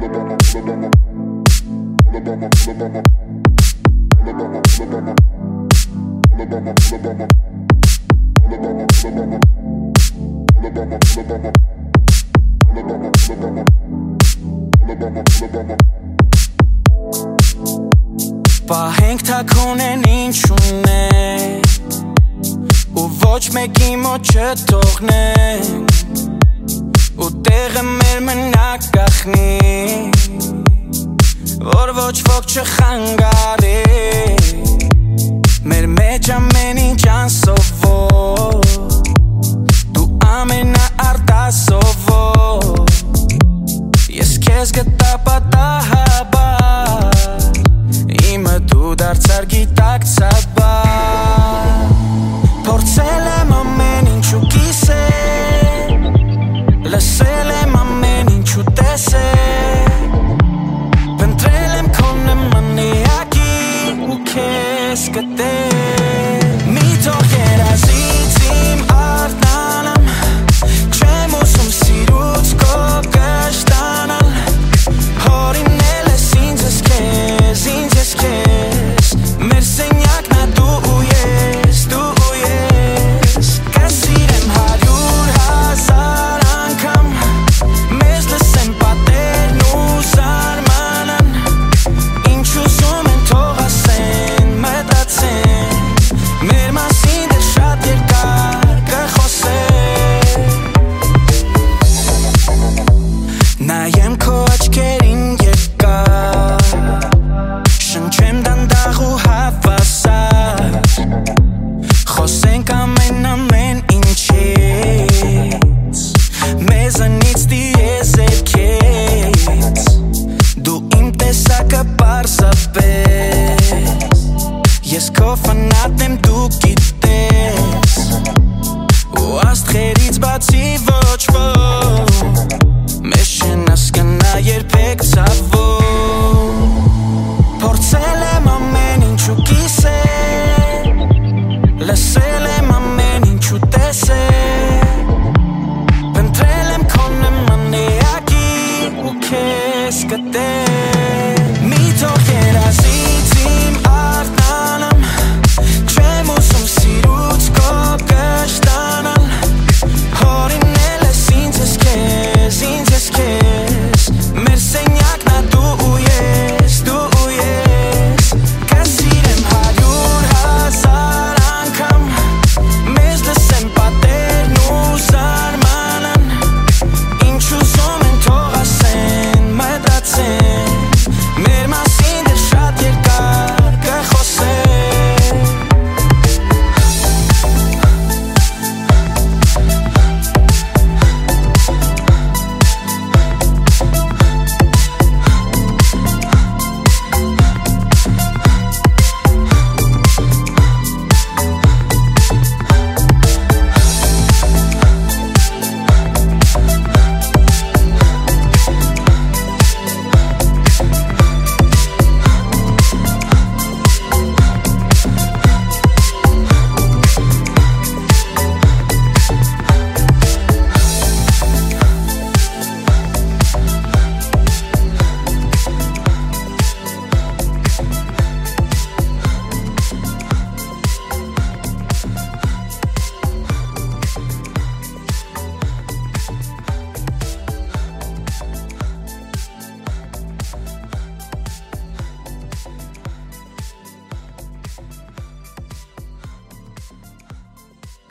Պահենք թաքունեն ինչ ունենք ու ոչ մեկի մոտ չթողնենք ու տեղը մեր մնաք գախնի որ ոչ ոք չխանգարի մեր մեջ ամեն ինչ անսովոր դու ամենաարտասովոր ես քեզ գտա պատահաբար իմը դու դարձար գիտակցաբար փորձել եմ ամեն ինչ ու կիսել լսել եմ ամեն ինչ ու տեսել փնտրել եմ քո նման էակի ու քեզ գտել մի թող երազից իմ արտանամ չեմ ուզում սիրուց քո կշտանալ հորինել ես ինձ ես քեզ մեր սենյակն ա դու ու ես կսիրեմ 100,000 անգամ մեզ լսեմ պատերն ու զարմանան ինչ ուզում են թող ասեն մտածեն մեր մասին դեռ շատ երկար կխոսեն նայեմ քո աչքերին երկար շնչեմ դանդաղ ու հավասար խոսենք ամեն ինչից մեզանից դիեզերքից դու իմ տեսակը պարզապես ես քո ֆանատ եմ դու գիտես ու աստղերից բացի ոչ ոք մեզ չեն հասկանա երբեք ցավոք փորձել եմ ամեն ինչ ու կիսել լսել եմ ամեն ինչ ու տեսել փնտրել եմ քո նման էակի ու քեզ գտել մի թող երազից